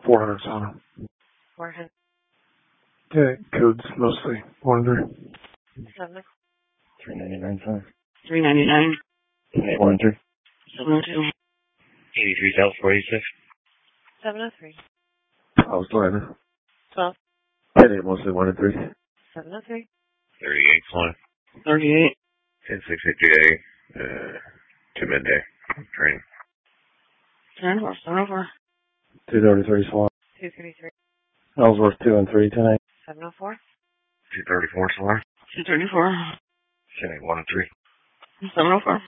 400 on 400. Yeah, codes mostly. 100. 7. 399 5. 399. 813. 702. 83 South 46. 703. I was driving. 12. I did mostly 1 and 3. 703. 38 flying. 38. 10-6-8-8. To midday. Training. 10-4. 704. 233 slot. 233. Ellsworth 2 and 3 tonight. 704. 234 flying. 234. 1 and 3. 704.